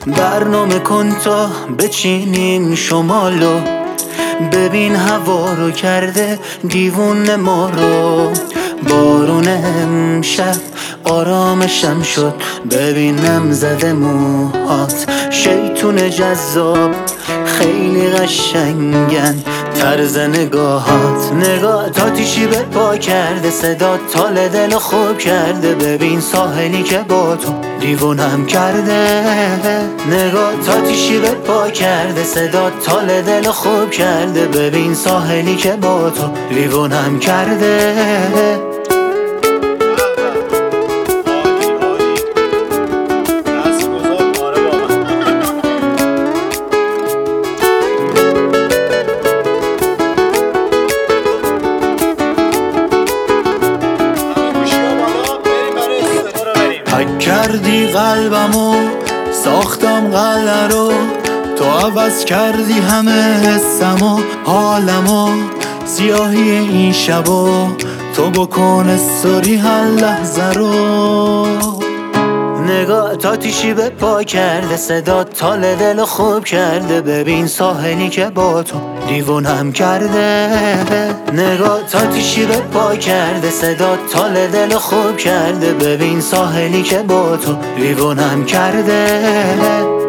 برنامه کن تا بچینیم شمالو، ببین هوا رو کرده دیوونه ما رو. بارون امشب آرامشم شد، ببینم زده موهات شیطون جذاب، خیلی قشنگن طرز نگاهات. نگاه آتیشی به پا کرده، صدا تال دل خوب کرده، ببین ساحلی که با تو دیوونم کرده. نگاه آتیشی به پا کرده، صدا تال دل خوب کرده، ببین ساحلی که با تو دیوونم کرده. حک کردی قلبمو، ساختم قلعه رو، تو عوض کردی همه حسمو حالمو. سیاهی این شبو تو بکن استوری هر لحظه رو. نگاه آتیشی به پا کرده، صدا تال دل خوب کرده، ببین ساحلی که با تو دیوونم کرده. نگاه آتیشی به پا کرده، صدا تال دل خوب کرده، ببین ساحلی که با تو دیوونم کرده.